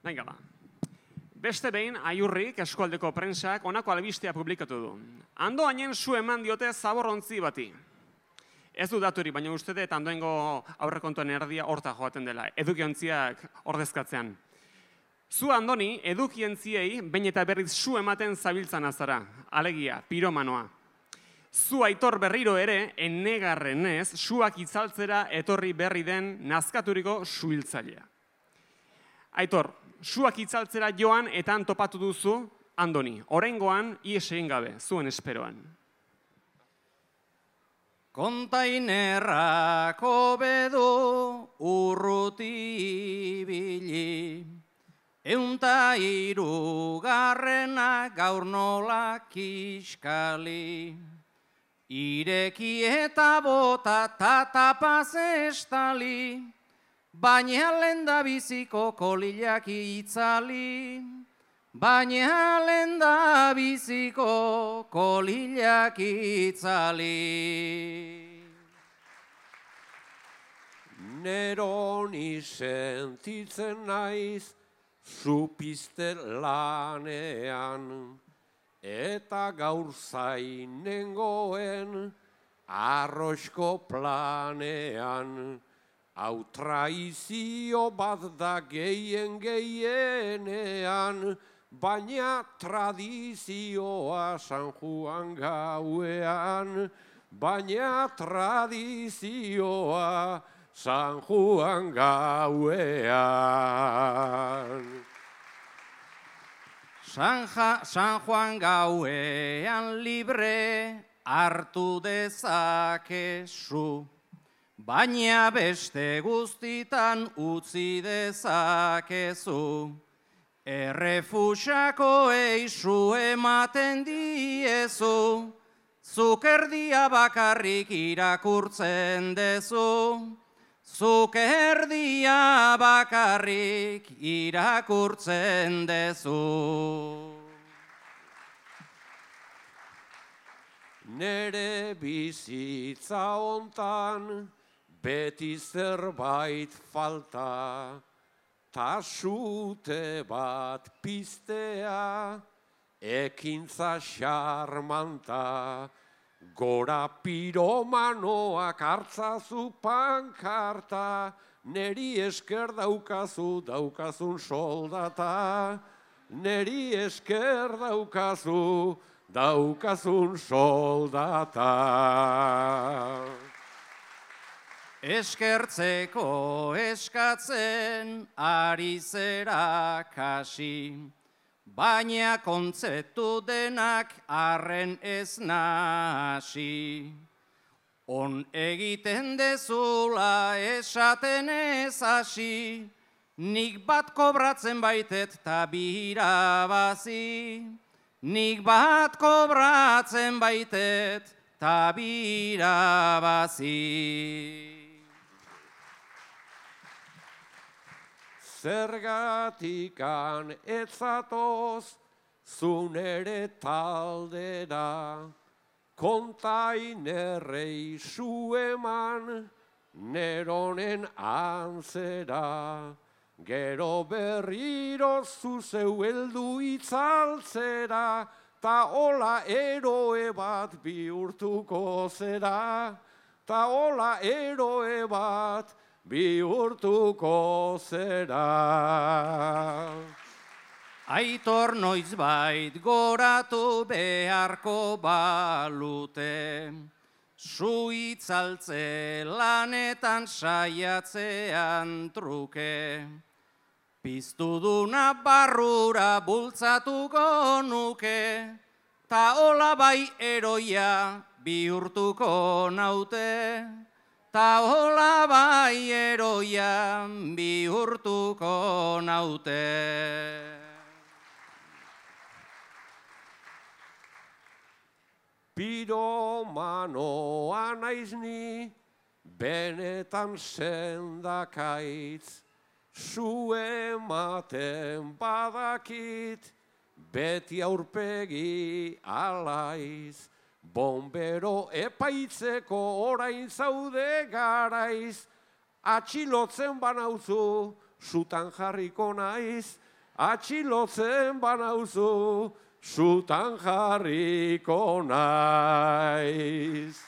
Venga ba. Beste behin, Aiurrik, eskualdeko prentsak, honako albistea publikatu du. Andoainen su eman diote zaborrontzi bati. Ez du daturik, baina uste dut Andoaingo aurrekontuen erdia horta joaten dela, edukiontziak ordezkatzean. Zu Andoni, edukientziei behin eta berriz su ematen zabiltzan azara, alegia, piromanoa. Zu Aitor berriro ere, enegarrenez, suak itzaltzera etorri berri den nazkaturiko suhiltzailea. Aitor, suak itzaltzera joan eta topatu duzu Andoni. Oraingoan, ihes egin gabe, zuen esperoan. Kontainerrako bedu urruti ibili, 103 gaur nola kiskali. Ireki eta bota tatapaz estali, baina lenda biziko kolilak itzali. Baina lenda biziko kolilak itzali. Neroni sentitzen naiz, zupizte lanean, eta gaur zainengoen arrosko planean. Hau traizio bat da gehienean, baina tradizioa San Juan gauean. Baina tradizioa San Juan gauean. San Juan gauean libre hartu dezakezu, baina beste guztitan utzi dezakezu. Errefusako eizu ematen diezu, zuk erdia bakarrik irakurtzen dezu. Zuk erdia bakarrik irakurtzen dezu. Nere bizitza hontan beti zerbait falta, ta sute bat piztea, ekintza xarmanta. Gora piromanoak hartzazu pankarta, neri esker daukazun soldata. Neri esker daukazun soldata. Eskertzeko eskatzen ari zera kasi, baina kontzeptu denak arren ez nasi. On egiten dezula esaten ez hasi, nik bat kobratzen baitet ta bi irabazi. Nik bat kobratzen baitet ta bi irabazi. Zergatikan etzatoz, zunere taldera, kontainerrei su eman, neronen antzera. Gero berriro zuzeu heldu itzaltzera, ta hola eroe bat bihurtuko zera. Ta hola eroe bat bihurtuko zera. Aitor noizbait goratu beharko balute, zu itzaltze lanetan saiatzean truke. Piztuduna barrura bultzatuko nuke, ta hola bai eroia bihurtuko naute. Ta hola bai eroia bihurtuko naute. Piromanoa naiz ni, benetan sendakaitz, zu ematen badakit, beti aurpegi alaiz. Bombero epaitzeko orain zaude garaiz, atxilotzen banauzu, zutan jarriko naiz. atxilotzen banauzu, zutan jarriko naiz.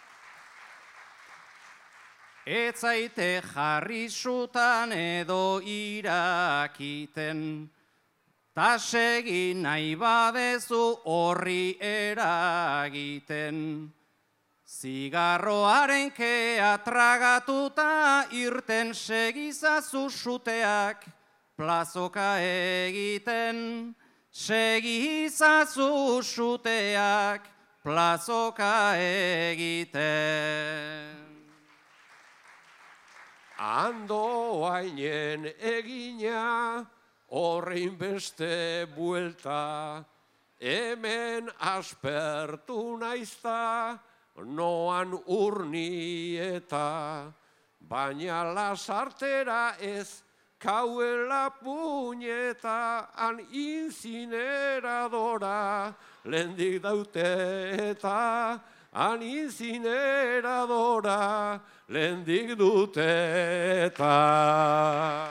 Ez zaite jarri zutan edo irakiten, ta segi nahi badezu horri eragiten. Zigarroaren kea tragatuta irten segizazu suteak plazoka egiten. Segizazu suteak plazoka egiten. Andoainen egina, horrein beste buelta, hemen aspertu naizta, noan urnieta, baina lasartera ez, kauela puñeta, han incineradora, lehendik daute eta, han incineradora, lehendik dute eta.